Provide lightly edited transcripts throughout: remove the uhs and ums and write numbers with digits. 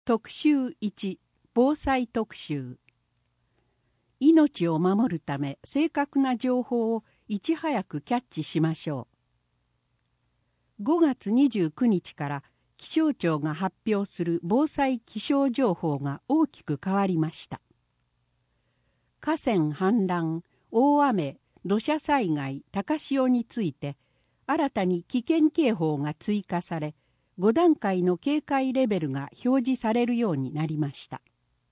特集1、防災特集。命を守るため正確な情報をいち早くキャッチしましょう。5月29日から気象庁が発表する防災気象情報が大きく変わりました。河川氾濫、大雨、土砂災害、高潮について新たに危険警報が追加され、5段階の警戒レベルが表示されるようになりました。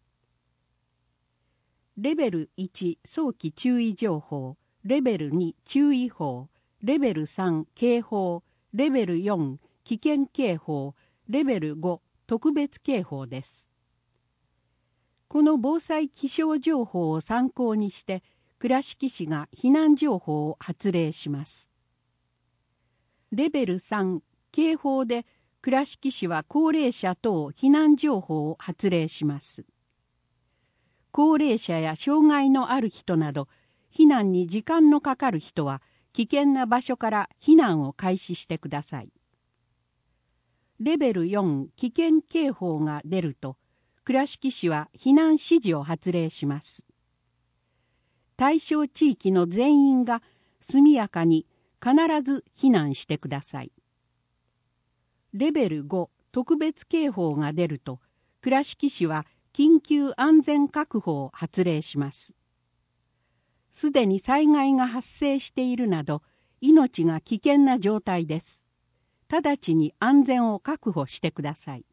レベル1早期注意情報、レベル2注意報、レベル3警報、レベル4危険警報、レベル5特別警報です。この防災気象情報を参考にして倉敷市が避難情報を発令します。レベル3警報で倉敷市は高齢者等避難情報を発令します。高齢者や障害のある人など避難に時間のかかる人は危険な場所から避難を開始してください。レベル4危険警報が出ると倉敷市は避難指示を発令します。対象地域の全員が速やかに必ず避難してください。レベル5特別警報が出ると倉敷市は緊急安全確保を発令します。すでに災害が発生しているなど命が危険な状態です。直ちに安全を確保してください。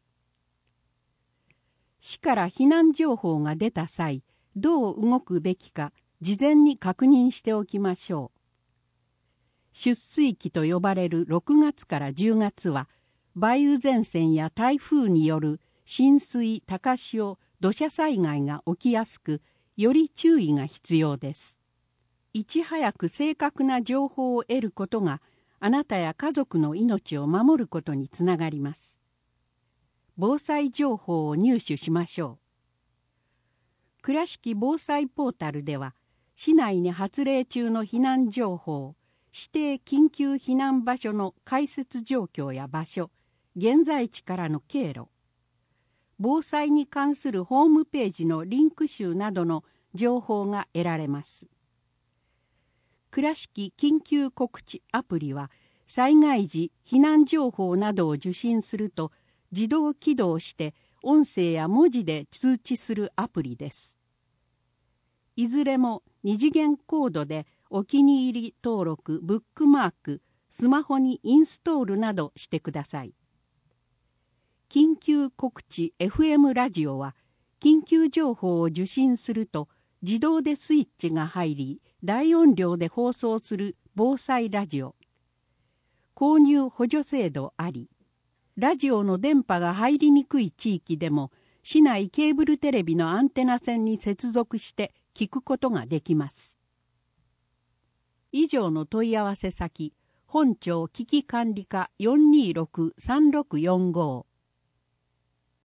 市から避難情報が出た際、どう動くべきか事前に確認しておきましょう。出水期と呼ばれる6月から10月は梅雨前線や台風による浸水、高潮、土砂災害が起きやすく、より注意が必要です。いち早く正確な情報を得ることが、あなたや家族の命を守ることにつながります。防災情報を入手しましょう。倉敷防災ポータルでは、市内に発令中の避難情報、指定緊急避難場所の開設状況や場所、現在地からの経路、防災に関するホームページのリンク集などの情報が得られます。倉敷緊急告知アプリは災害時避難情報などを受信すると自動起動して音声や文字で通知するアプリです。いずれも二次元コードでお気に入り登録、ブックマーク、スマホにインストールなどしてください。緊急告知 FM ラジオは緊急情報を受信すると自動でスイッチが入り大音量で放送する防災ラジオ。購入補助制度あり。ラジオの電波が入りにくい地域でも市内ケーブルテレビのアンテナ線に接続して聞くことができます。以上の問い合わせ先、本庁危機管理課 426-3645